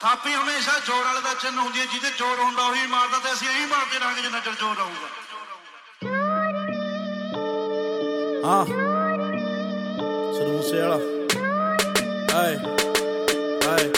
ਥਾਪੀ ਹਮੇਸ਼ਾ ਜੋੜ ਵਾਲੇ ਦਾ ਚਿੰਨ ਹੁੰਦੀ ਹੈ, ਜਿਹਦੇ ਜੋੜ ਹੁੰਦਾ ਉਹੀ ਮਾਰਦਾ, ਤੇ ਅਸੀਂ ਇਹੀ ਮਾਰਦੇ ਰਹਾਂਗੇ ਜਿੰਨਾ ਚਿਰ ਜੋੜ ਰਹੂਗਾ। ਹਾਂ ਸਿੱਧੂ ਮੂਸੇਵਾਲਾ ਆਏ ਆਏ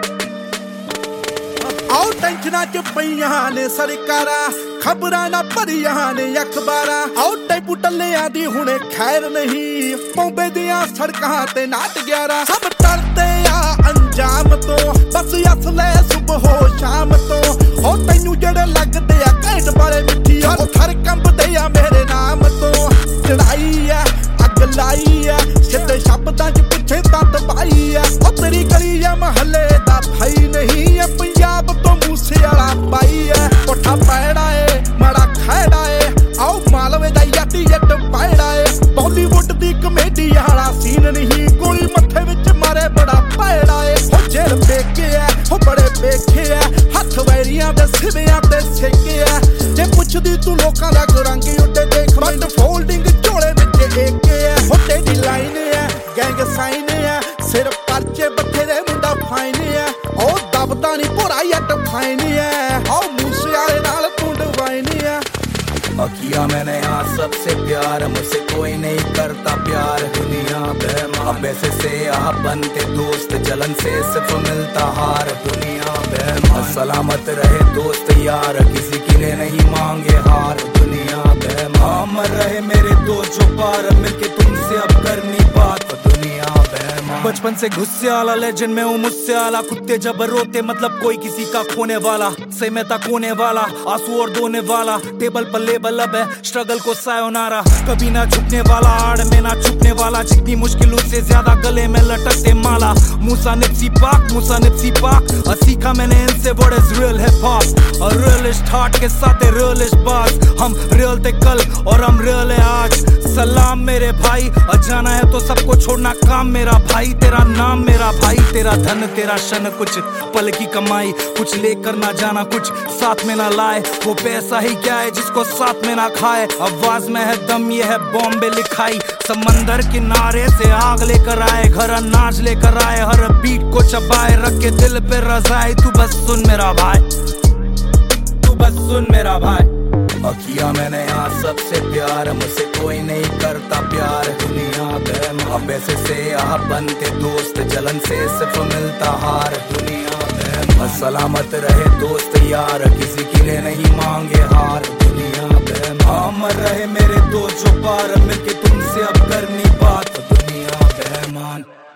ਆਓ ਟੈਂਸ਼ਨਾਂ ਚ ਪਈਆਂ ਨੇ ਸਰਕਾਰਾਂ, ਖਬਰਾਂ ਨਾ ਭਰੀਆਂ ਨੇ ਅਖਬਾਰਾਂ। ਆਓ ਟੈਂਪੂ ਟੱਲਿਆਂ ਦੀ ਹੁਣੇ ਖੈਰ ਨਹੀਂ, ਬੰਬੇ ਦੀਆਂ ਸੜਕਾਂ ਤੇ ਨਾਟ 11 ਸਭ ਟਲਦੇ ਆ ਅੰਜਾਮ ਤੋਂ, ਬਸ ਅਸਲੇ ਸੁਬਹ ਸ਼ਾਮ ਤੋਂ। ਹੋ ਤੈਨੂੰ ਜਿਹੜੇ ਲੱਗਦੇ ਆ ਘੈਂਟ ਵਾਲੇ ਮਿੱਠੀ, ਉਹ ਥਰ ਕੰਬਦੇ ਆ ਮੇਰੇ ਨਾਮ ਤੋਂ। ਚੜਾਈ ਆ ਅੱਗ ਲਾਈ ਆ, ਸਿੱਧੇ ਸ਼ਬਦਾਂ ਚ ਪਿੱਛੇ ਤਾਂ ਤਬਾਈ ਆ। ਉਹ ਤੇਰੀ ਗਲੀ ਆ ਮਹੱਲੇ ਦਾ ਭਾਈ ਨਹੀਂ, ਪੰਜਾਬ ਤੋਂ ਮੂਸੇਵਾਲਾ ਪਾਈ ਐ। ਪੁੱਠਾ ਪੈੜਾ ਏ ਮਾੜਾ ਖੈੜਾ ਏ, ਆਓ ਮਾਲਵੇ ਦਾ ਯਾਟੀ ਜੱਟ ਪੈੜਾ ਏ। ਬਾਲੀਵੁੱਡ ਦੀ ਕਮੇਡੀ ਵਾਲਾ ਸੀਨ ਨਹੀਂ, ਗੋਲੀ ਮੱਥੇ ਵਿੱਚ ਮਾਰੇ ਬੜਾ ਪੈੜਾ ਏ। ਹੋ ਜੇਲ ਵੇਖੇ ਐ ਹੋ ਬੜੇ ਵੇਖੇ ਐ, ਹੱਥ ਵੈਰੀਆਂ ਦੇ ਸਿਵਿਆਂ ਤੇ ਸੇਕੇ ਐ। ਜੇ ਪੁੱਛਦੀ ਤੂੰ ਲੋਕਾਂ ਦਾ ਗੁਰੰਗੀ ਉੱਡੇ ਦੇਖ, ਬੰਦ ਫੋਲਡਿੰਗ ਝੋਲੇ ਵਿੱਚ ਏਕੇ ਐ। ਹੋ ਤੇਰੀ ਲਾਈਨ ਐ ਗੈਂਗ ਸਾਈਨ ਐ, ਸਿਰ ਪਰਚੇ ਬਥੇਰੇ ਮੁੰਡਾ ਫਾਈਨ ਐ। ਉਹ ਦਬਦਾ ਨੀ ਭੋਰਾ ਯੱਟ ਫਾਈਨ ਐ, ਆਓ ਮੂਸੇਵਾਲੇ ਨਾਲ ਤੂੰ ਡਿਵਾਈਨ ਐ। किया मैंने यहाँ सबसे प्यार, मुझसे कोई नहीं करता प्यार। दुनिया बेईमान पैसे से यहाँ बनते दोस्त, जलन से सिर्फ मिलता हार। दुनिया बेईमान सलामत रहे दोस्त यार, किसी की ने नहीं मांगे हार। दुनिया बेईमान मर रहे मेरे दोस्त जो पार, मिलके तुमसे अब करनी बात। दुनिया बेईमान बचपन से गुस्से वाला, लेजेंड में हूँ मुझसे आला। कुत्ते जब रोते मतलब कोई किसी का खोने वाला, से मैं तक होने वाला, आंसू और धोने वाला। टेबल पर लेबल अब है स्ट्रगल को सायोनारा, कभी ना झुकने वाला, आड़ में ना छुपने वाला। जितनी मुश्किल उससे ज्यादा गले में लटकते माला। मूसा निप्सी पाक और सीखा मैंने इनसे बड़े रियल हिप हॉप और रियलिस्ट हार्ट के साथ रियलिस्ट बात। हम रियल थे कल और हम रियल है आज। सलाम मेरे भाई, और जाना है तो सबको छोड़ना काम मेरा भाई। तेरा नाम मेरा भाई, तेरा धन तेरा शन, कुछ पल की कमाई, कुछ लेकर ना जाना कुछ साथ में ना लाए। वो पैसा ही क्या है जिसको साथ में ना खाए। आवाज में है दम, ये है बॉम्बे लिखाई। समंदर किनारे से आग लेकर आए, घर अनाज लेकर आए, हर बीट को चबाए, रख के दिल पे रजाए। तू बस सुन मेरा भाई, तू बस सुन मेरा भाई। किया मैंने यहाँ सबसे प्यार, मुझसे कोई नहीं करता प्यार। दुनिया बेईमान पैसे से यहाँ बनते दोस्त, जलन से सिर्फ मिलता हार। दुनिया बेईमान सलामत रहे दोस्त यार, किसी की ने नहीं मांगे हार। दुनिया बेईमान मर रहे मेरे दोस्त जो पार, मिलके तुमसे अब करनी बात। दुनिया बेईमान।